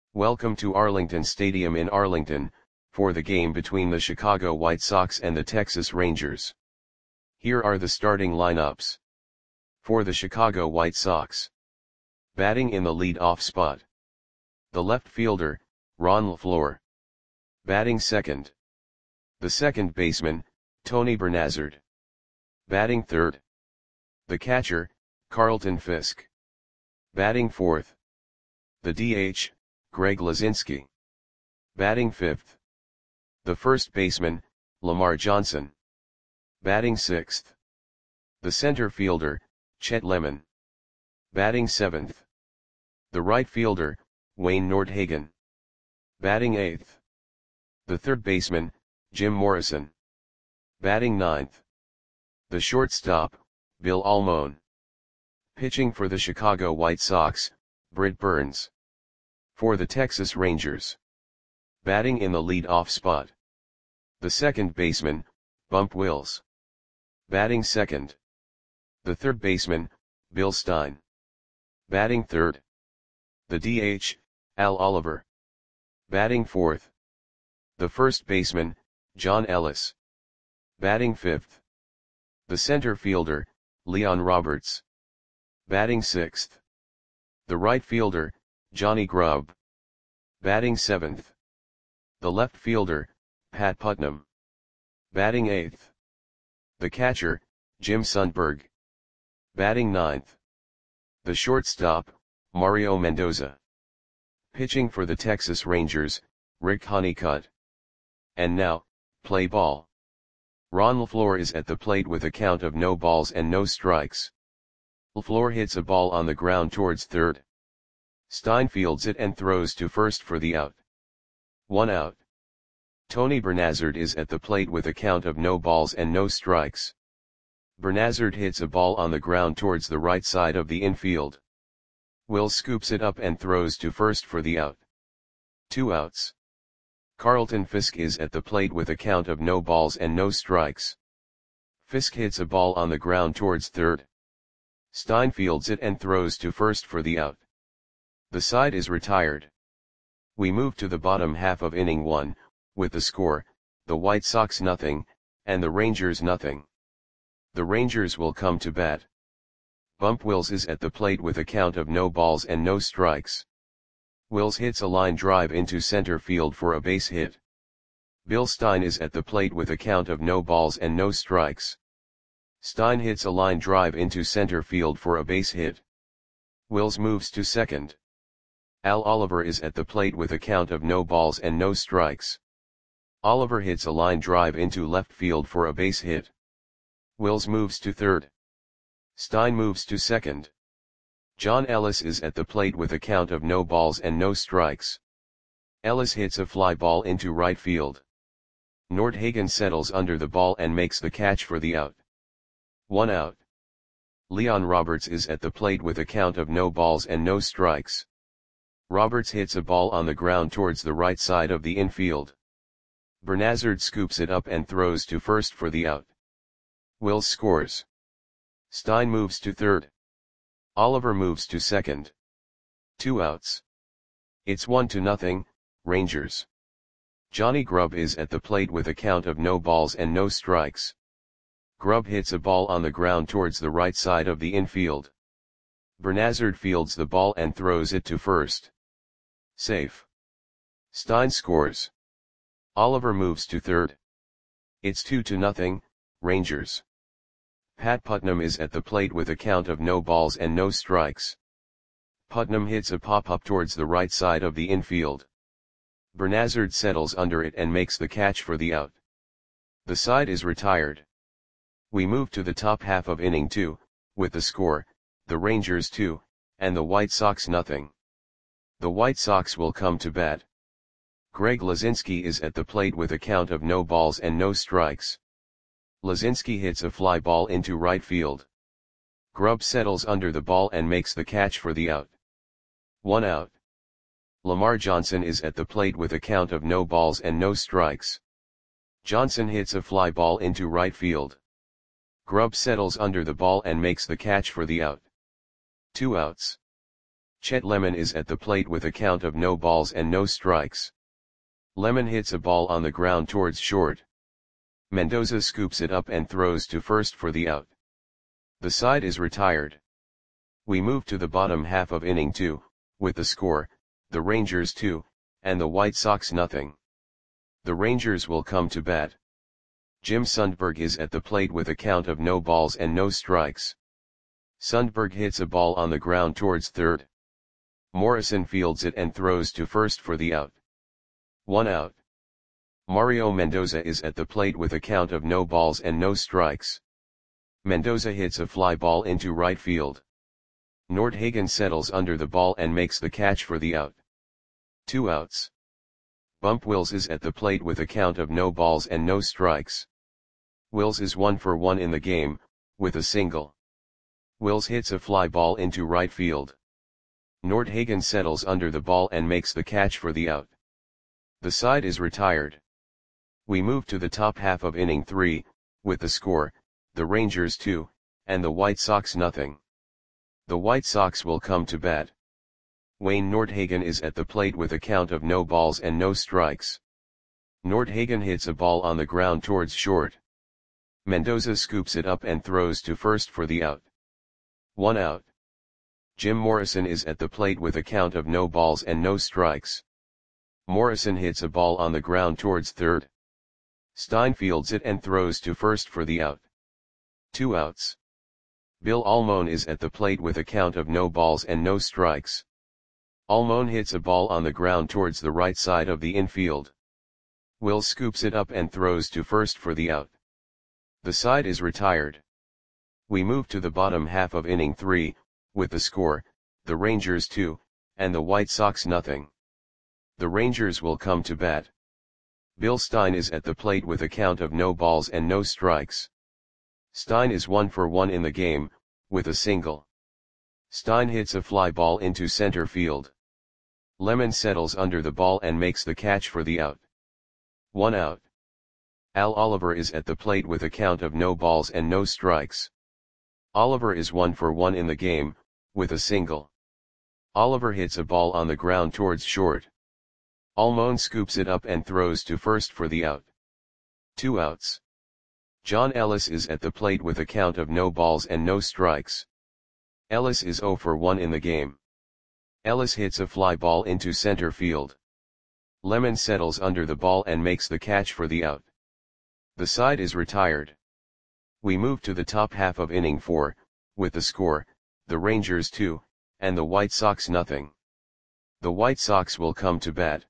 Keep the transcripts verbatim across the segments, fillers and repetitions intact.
Welcome to Arlington Stadium in Arlington, for the game between the Chicago White Sox and the Texas Rangers. Here are the starting lineups. For the Chicago White Sox. Batting in the lead-off spot. The left fielder, Ron LeFlore. Batting second. The second baseman, Tony Bernazard. Batting third. The catcher, Carlton Fisk. Batting fourth. The D H, Greg Luzinski. Batting fifth. The first baseman, Lamar Johnson. Batting sixth. The center fielder, Chet Lemon. Batting seventh. The right fielder, Wayne Nordhagen. Batting eighth. The third baseman, Jim Morrison. Batting ninth. The shortstop, Bill Almon. Pitching for the Chicago White Sox, Britt Burns. For the Texas Rangers. Batting in the lead-off spot. The second baseman, Bump Wills. Batting second. The third baseman, Bill Stein. Batting third. The D H, Al Oliver. Batting fourth. The first baseman, John Ellis. Batting fifth. The center fielder, Leon Roberts. Batting sixth. The right fielder, Johnny Grubb. Batting seventh. The left fielder, Pat Putnam. Batting eighth. The catcher, Jim Sundberg. Batting ninth. The shortstop, Mario Mendoza. Pitching for the Texas Rangers, Rick Honeycutt. And now, play ball. Ron LeFlore is at the plate with a count of no balls and no strikes. LeFlore hits a ball on the ground towards third. Stein fields it and throws to first for the out. One out. Tony Bernazard is at the plate with a count of no balls and no strikes. Bernazard hits a ball on the ground towards the right side of the infield. Wills scoops it up and throws to first for the out. Two outs. Carlton Fisk is at the plate with a count of no balls and no strikes. Fisk hits a ball on the ground towards third. Stein fields it and throws to first for the out. The side is retired. We move to the bottom half of inning one, with the score, the White Sox nothing, and the Rangers nothing. The Rangers will come to bat. Bump Wills is at the plate with a count of no balls and no strikes. Wills hits a line drive into center field for a base hit. Bill Stein is at the plate with a count of no balls and no strikes. Stein hits a line drive into center field for a base hit. Wills moves to second. Al Oliver is at the plate with a count of no balls and no strikes. Oliver hits a line drive into left field for a base hit. Wills moves to third. Stein moves to second. John Ellis is at the plate with a count of no balls and no strikes. Ellis hits a fly ball into right field. Nordhagen settles under the ball and makes the catch for the out. One out. Leon Roberts is at the plate with a count of no balls and no strikes. Roberts hits a ball on the ground towards the right side of the infield. Bernazard scoops it up and throws to first for the out. Wills scores. Stein moves to third. Oliver moves to second. Two outs. It's one to nothing, Rangers. Johnny Grubb is at the plate with a count of no balls and no strikes. Grubb hits a ball on the ground towards the right side of the infield. Bernazard fields the ball and throws it to first. Safe. Stein scores. Oliver moves to third. It's two to nothing, Rangers. Pat Putnam is at the plate with a count of no balls and no strikes. Putnam hits a pop-up towards the right side of the infield. Bernazard settles under it and makes the catch for the out. The side is retired. We move to the top half of inning two, with the score, the Rangers two, and the White Sox nothing. The White Sox will come to bat. Greg Luzinski is at the plate with a count of no balls and no strikes. Luzinski hits a fly ball into right field. Grubb settles under the ball and makes the catch for the out. One out. Lamar Johnson is at the plate with a count of no balls and no strikes. Johnson hits a fly ball into right field. Grubb settles under the ball and makes the catch for the out. Two outs. Chet Lemon is at the plate with a count of no balls and no strikes. Lemon hits a ball on the ground towards short. Mendoza scoops it up and throws to first for the out. The side is retired. We move to the bottom half of inning two, with the score, the Rangers two, and the White Sox nothing. The Rangers will come to bat. Jim Sundberg is at the plate with a count of no balls and no strikes. Sundberg hits a ball on the ground towards third. Morrison fields it and throws to first for the out. One out. Mario Mendoza is at the plate with a count of no balls and no strikes. Mendoza hits a fly ball into right field. Nordhagen settles under the ball and makes the catch for the out. Two outs. Bump Wills is at the plate with a count of no balls and no strikes. Wills is one for one in the game, with a single. Wills hits a fly ball into right field. Nordhagen settles under the ball and makes the catch for the out. The side is retired. We move to the top half of inning three, with the score, the Rangers two, and the White Sox nothing. The White Sox will come to bat. Wayne Nordhagen is at the plate with a count of no balls and no strikes. Nordhagen hits a ball on the ground towards short. Mendoza scoops it up and throws to first for the out. One out. Jim Morrison is at the plate with a count of no balls and no strikes. Morrison hits a ball on the ground towards third. Stein fields it and throws to first for the out. Two outs. Bill Almon is at the plate with a count of no balls and no strikes. Almon hits a ball on the ground towards the right side of the infield. Will scoops it up and throws to first for the out. The side is retired. We move to the bottom half of inning three, with the score, the Rangers two, and the White Sox nothing. The Rangers will come to bat. Bill Stein is at the plate with a count of no balls and no strikes. Stein is one for one in the game, with a single. Stein hits a fly ball into center field. Lemon settles under the ball and makes the catch for the out. One out. Al Oliver is at the plate with a count of no balls and no strikes. Oliver is one for one in the game, with a single. Oliver hits a ball on the ground towards short. Almon scoops it up and throws to first for the out. Two outs. John Ellis is at the plate with a count of no balls and no strikes. Ellis is zero for one in the game. Ellis hits a fly ball into center field. Lemon settles under the ball and makes the catch for the out. The side is retired. We move to the top half of inning four, with the score, the Rangers two, and the White Sox nothing. The White Sox will come to bat.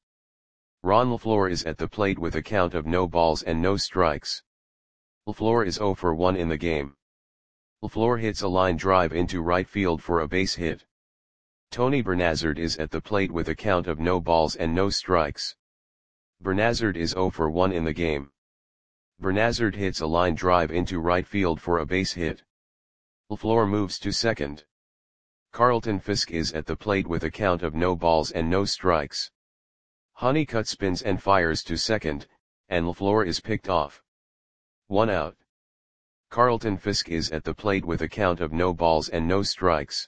Ron LaFleur is at the plate with a count of no balls and no strikes. LaFleur is zero for one in the game. LaFleur hits a line drive into right field for a base hit. Tony Bernazard is at the plate with a count of no balls and no strikes. Bernazard is zero for one in the game. Bernazard hits a line drive into right field for a base hit. LaFleur moves to second. Carlton Fisk is at the plate with a count of no balls and no strikes. Honeycutt spins and fires to second, and LaFleur is picked off. One out. Carlton Fisk is at the plate with a count of no balls and no strikes.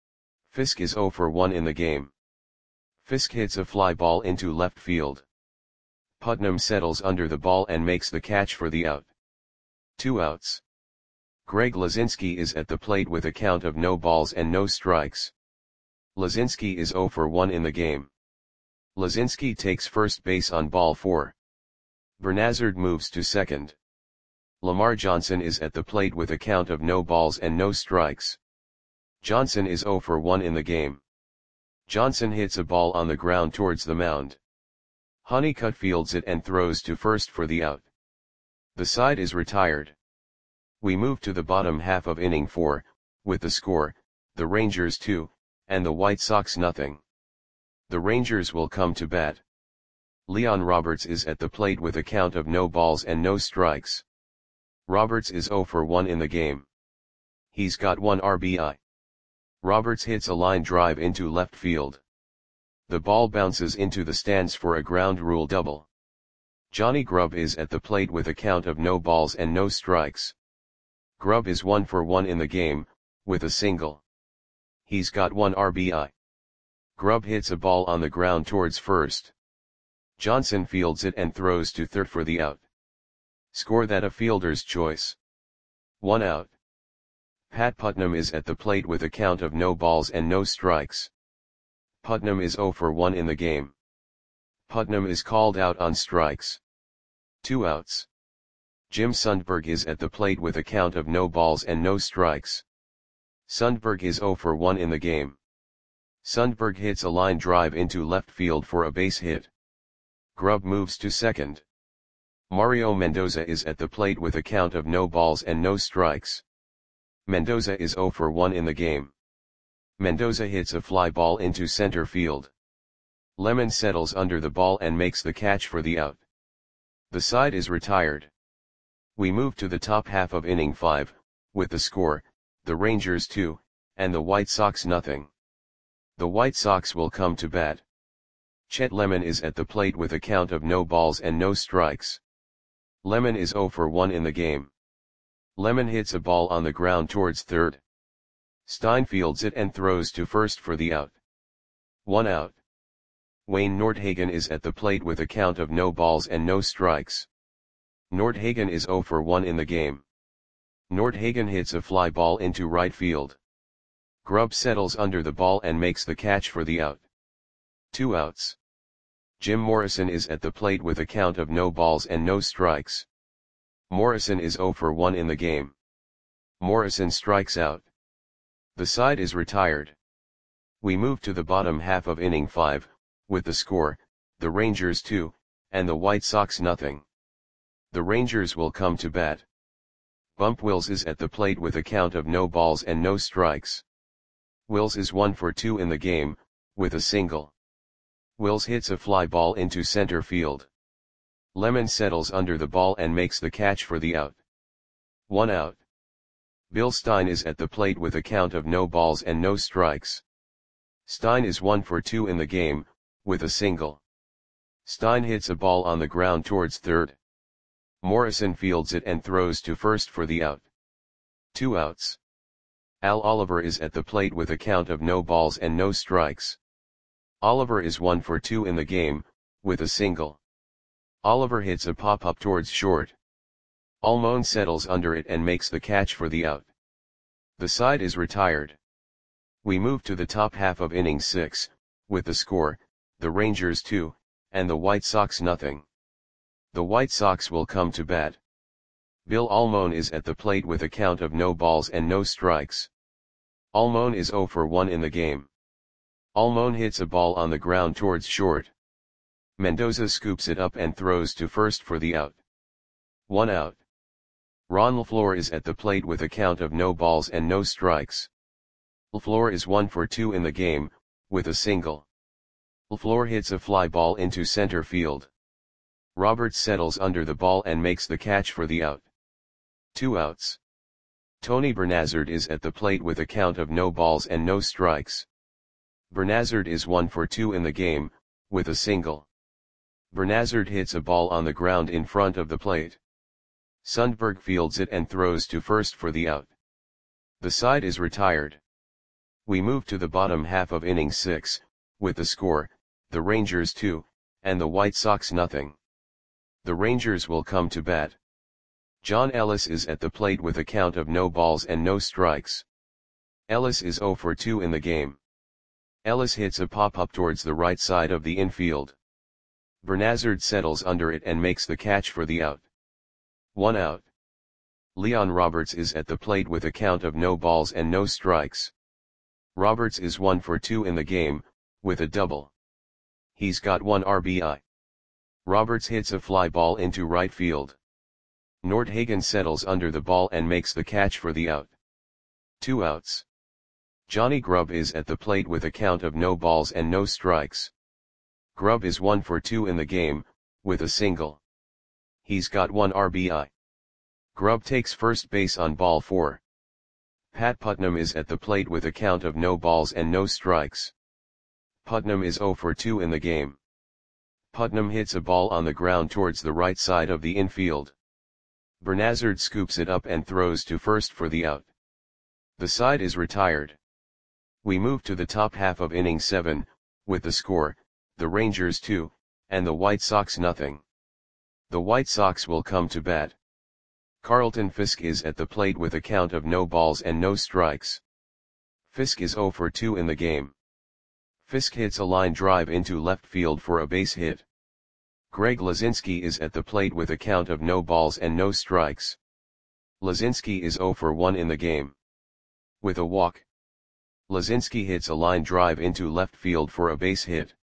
Fisk is zero for one in the game. Fisk hits a fly ball into left field. Putnam settles under the ball and makes the catch for the out. Two outs. Greg Lazinski is at the plate with a count of no balls and no strikes. Lazinski is zero for one in the game. Lazinski takes first base on ball four. Bernazard moves to second. Lamar Johnson is at the plate with a count of no balls and no strikes. Johnson is zero for one in the game. Johnson hits a ball on the ground towards the mound. Honeycutt fields it and throws to first for the out. The side is retired. We move to the bottom half of inning four, with the score, the Rangers two, and the White Sox nothing. The Rangers will come to bat. Leon Roberts is at the plate with a count of no balls and no strikes. Roberts is zero for one in the game. He's got one R B I. Roberts hits a line drive into left field. The ball bounces into the stands for a ground rule double. Johnny Grubb is at the plate with a count of no balls and no strikes. Grubb is one for one in the game, with a single. He's got one R B I. Grubb hits a ball on the ground towards first. Johnson fields it and throws to third for the out. Score that a fielder's choice. One out. Pat Putnam is at the plate with a count of no balls and no strikes. Putnam is zero for one in the game. Putnam is called out on strikes. Two outs. Jim Sundberg is at the plate with a count of no balls and no strikes. Sundberg is zero for one in the game. Sundberg hits a line drive into left field for a base hit. Grubb moves to second. Mario Mendoza is at the plate with a count of no balls and no strikes. Mendoza is zero for one in the game. Mendoza hits a fly ball into center field. Lemon settles under the ball and makes the catch for the out. The side is retired. We move to the top half of inning five, with the score, the Rangers two, and the White Sox nothing. The White Sox will come to bat. Chet Lemon is at the plate with a count of no balls and no strikes. Lemon is zero for one in the game. Lemon hits a ball on the ground towards third. Stein fields it and throws to first for the out. One out. Wayne Nordhagen is at the plate with a count of no balls and no strikes. Nordhagen is zero for one in the game. Nordhagen hits a fly ball into right field. Grubb settles under the ball and makes the catch for the out. Two outs. Jim Morrison is at the plate with a count of no balls and no strikes. Morrison is zero for one in the game. Morrison strikes out. The side is retired. We move to the bottom half of inning five, with the score, the Rangers two, and the White Sox nothing. The Rangers will come to bat. Bump Wills is at the plate with a count of no balls and no strikes. Wills is one for two in the game, with a single. Wills hits a fly ball into center field. Lemon settles under the ball and makes the catch for the out. One out. Bill Stein is at the plate with a count of no balls and no strikes. Stein is one for two in the game, with a single. Stein hits a ball on the ground towards third. Morrison fields it and throws to first for the out. Two outs. Al Oliver is at the plate with a count of no balls and no strikes. Oliver is one for two in the game, with a single. Oliver hits a pop-up towards short. Almon settles under it and makes the catch for the out. The side is retired. We move to the top half of inning six, with the score, the Rangers two, and the White Sox nothing. The White Sox will come to bat. Bill Almon is at the plate with a count of no balls and no strikes. Almon is zero for one in the game. Almon hits a ball on the ground towards short. Mendoza scoops it up and throws to first for the out. One out. Ron LaFleur is at the plate with a count of no balls and no strikes. LaFleur is one for two in the game, with a single. LaFleur hits a fly ball into center field. Roberts settles under the ball and makes the catch for the out. Two outs. Tony Bernazard is at the plate with a count of no balls and no strikes. Bernazard is one for two in the game, with a single. Bernazard hits a ball on the ground in front of the plate. Sundberg fields it and throws to first for the out. The side is retired. We move to the bottom half of inning six, with the score, the Rangers two, and the White Sox nothing. The Rangers will come to bat. John Ellis is at the plate with a count of no balls and no strikes. Ellis is zero for two in the game. Ellis hits a pop-up towards the right side of the infield. Bernazard settles under it and makes the catch for the out. One out. Leon Roberts is at the plate with a count of no balls and no strikes. Roberts is one for two in the game, with a double. He's got one R B I. Roberts hits a fly ball into right field. Nordhagen settles under the ball and makes the catch for the out. Two outs. Johnny Grubb is at the plate with a count of no balls and no strikes. Grubb is one for two in the game, with a single. He's got one R B I. Grubb takes first base on ball four. Pat Putnam is at the plate with a count of no balls and no strikes. Putnam is zero for two in the game. Putnam hits a ball on the ground towards the right side of the infield. Bernazard scoops it up and throws to first for the out. The side is retired. We move to the top half of inning seven, with the score, the Rangers two, and the White Sox nothing. The White Sox will come to bat. Carlton Fisk is at the plate with a count of no balls and no strikes. Fisk is zero for two in the game. Fisk hits a line drive into left field for a base hit. Greg Luzinski is at the plate with a count of no balls and no strikes. Luzinski is zero for one in the game. With a walk, Luzinski hits a line drive into left field for a base hit.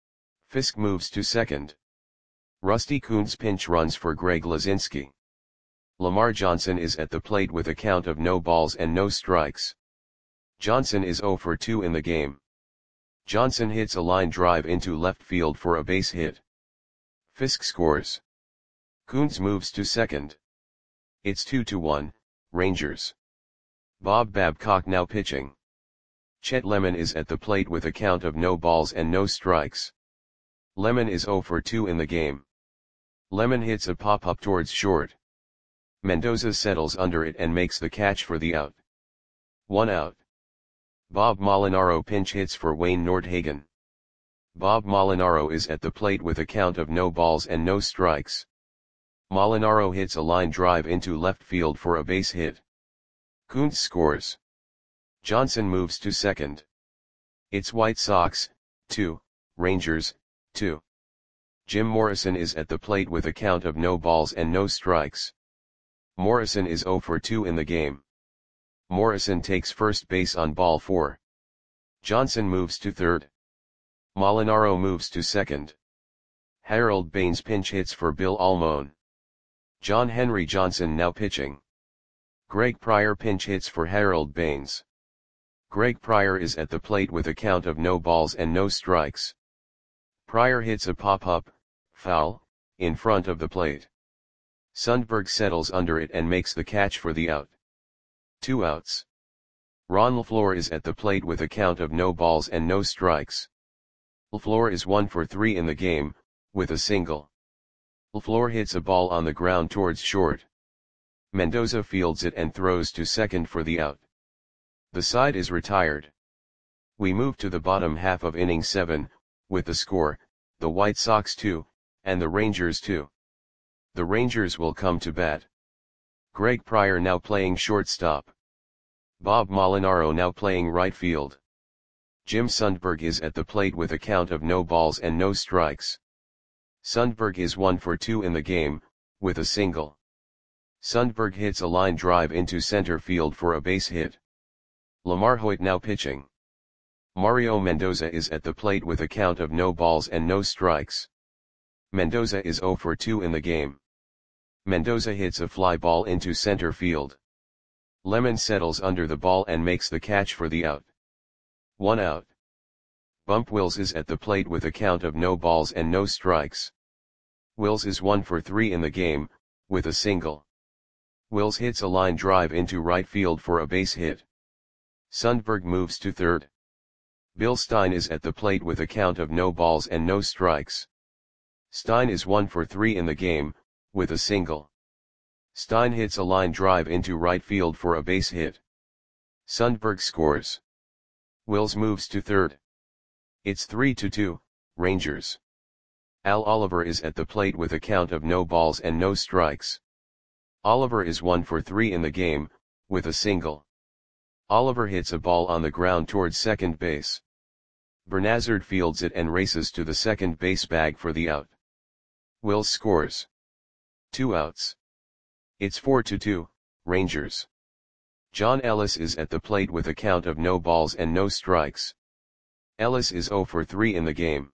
Fisk moves to second. Rusty Kuntz pinch runs for Greg Luzinski. Lamar Johnson is at the plate with a count of no balls and no strikes. Johnson is zero for two in the game. Johnson hits a line drive into left field for a base hit. Fisk scores. Kuntz moves to second. It's two to one, Rangers. Bob Babcock now pitching. Chet Lemon is at the plate with a count of no balls and no strikes. Lemon is zero for two in the game. Lemon hits a pop-up towards short. Mendoza settles under it and makes the catch for the out. One out. Bob Molinaro pinch hits for Wayne Nordhagen. Bob Molinaro is at the plate with a count of no balls and no strikes. Molinaro hits a line drive into left field for a base hit. Kuntz scores. Johnson moves to second. It's White Sox, two, Rangers, two. Jim Morrison is at the plate with a count of no balls and no strikes. Morrison is zero for two in the game. Morrison takes first base on ball four. Johnson moves to third. Molinaro moves to second. Harold Baines pinch hits for Bill Almon. John Henry Johnson now pitching. Greg Pryor pinch hits for Harold Baines. Greg Pryor is at the plate with a count of no balls and no strikes. Pryor hits a pop-up, foul, in front of the plate. Sundberg settles under it and makes the catch for the out. Two outs. Ron LaFleur is at the plate with a count of no balls and no strikes. LaFleur is one for three in the game, with a single. LaFleur hits a ball on the ground towards short. Mendoza fields it and throws to second for the out. The side is retired. We move to the bottom half of inning seven, with the score, the White Sox two, and the Rangers two. The Rangers will come to bat. Greg Pryor now playing shortstop. Bob Molinaro now playing right field. Jim Sundberg is at the plate with a count of no balls and no strikes. Sundberg is one for two in the game, with a single. Sundberg hits a line drive into center field for a base hit. Lamar Hoyt now pitching. Mario Mendoza is at the plate with a count of no balls and no strikes. Mendoza is zero for two in the game. Mendoza hits a fly ball into center field. Lemon settles under the ball and makes the catch for the out. One out. Bump Wills is at the plate with a count of no balls and no strikes. Wills is one for three in the game, with a single. Wills hits a line drive into right field for a base hit. Sundberg moves to third. Bill Stein is at the plate with a count of no balls and no strikes. Stein is one for three in the game, with a single. Stein hits a line drive into right field for a base hit. Sundberg scores. Wills moves to third. It's three to two, Rangers. Al Oliver is at the plate with a count of no balls and no strikes. Oliver is one for three in the game, with a single. Oliver hits a ball on the ground towards second base. Bernazard fields it and races to the second base bag for the out. Wills scores. Two outs. It's four to two, Rangers. John Ellis is at the plate with a count of no balls and no strikes. Ellis is zero for three in the game.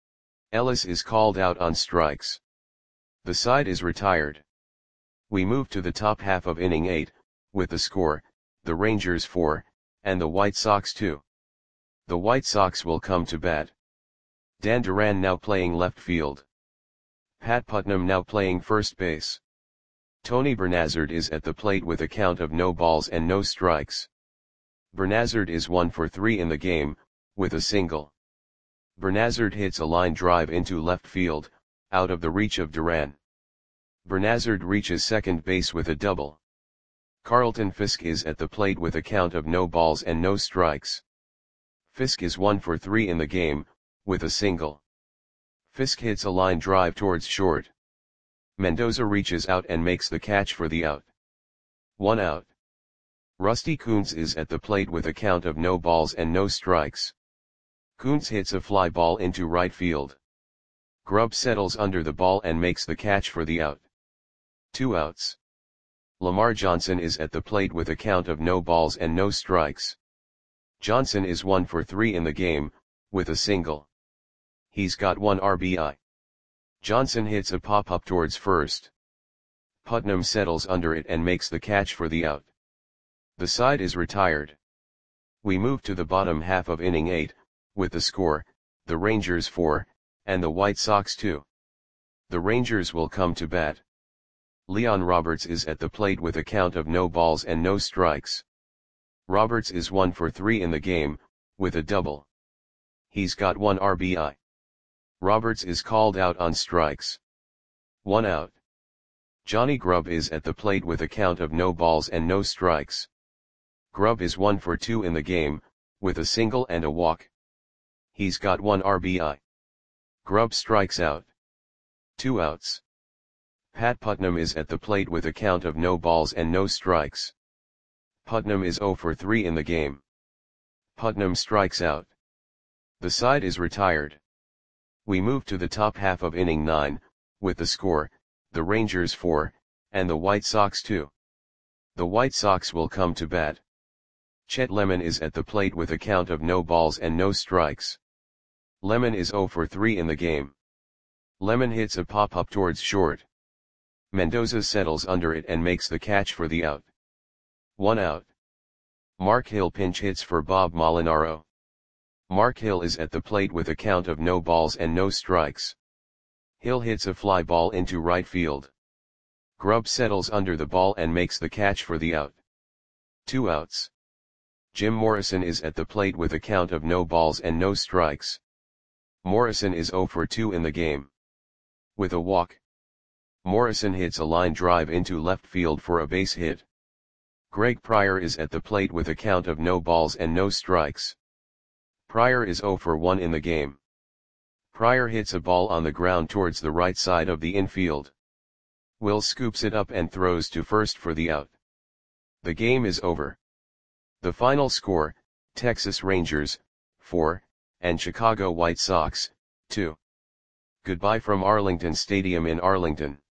Ellis is called out on strikes. The side is retired. We move to the top half of inning eight, with the score, the Rangers four, and the White Sox two. The White Sox will come to bat. Dan Duran now playing left field. Pat Putnam now playing first base. Tony Bernazard is at the plate with a count of no balls and no strikes. Bernazard is one for three in the game, with a single. Bernazard hits a line drive into left field, out of the reach of Duran. Bernazard reaches second base with a double. Carlton Fisk is at the plate with a count of no balls and no strikes. Fisk is one for three in the game, with a single. Fisk hits a line drive towards short. Mendoza reaches out and makes the catch for the out. One out. Rusty Kuntz is at the plate with a count of no balls and no strikes. Kuntz hits a fly ball into right field. Grubb settles under the ball and makes the catch for the out. Two outs. Lamar Johnson is at the plate with a count of no balls and no strikes. Johnson is one for three in the game, with a single. He's got one R B I. Johnson hits a pop-up towards first. Putnam settles under it and makes the catch for the out. The side is retired. We move to the bottom half of inning eight, with the score, the Rangers four, and the White Sox two. The Rangers will come to bat. Leon Roberts is at the plate with a count of no balls and no strikes. Roberts is one for three in the game, with a double. He's got one R B I. Roberts is called out on strikes. One out. Johnny Grubb is at the plate with a count of no balls and no strikes. Grubb is one for two in the game, with a single and a walk. He's got one R B I. Grubb strikes out. Two outs. Pat Putnam is at the plate with a count of no balls and no strikes. Putnam is zero for three in the game. Putnam strikes out. The side is retired. We move to the top half of inning nine, with the score, the Rangers four, and the White Sox two. The White Sox will come to bat. Chet Lemon is at the plate with a count of no balls and no strikes. Lemon is zero for three in the game. Lemon hits a pop-up towards short. Mendoza settles under it and makes the catch for the out. One out. Mark Hill pinch hits for Bob Molinaro. Mark Hill is at the plate with a count of no balls and no strikes. Hill hits a fly ball into right field. Grubb settles under the ball and makes the catch for the out. Two outs. Jim Morrison is at the plate with a count of no balls and no strikes. Morrison is zero for two in the game. With a walk. Morrison hits a line drive into left field for a base hit. Greg Pryor is at the plate with a count of no balls and no strikes. Pryor is zero for one in the game. Pryor hits a ball on the ground towards the right side of the infield. Will scoops it up and throws to first for the out. The game is over. The final score, Texas Rangers, four, and Chicago White Sox, two. Goodbye from Arlington Stadium in Arlington.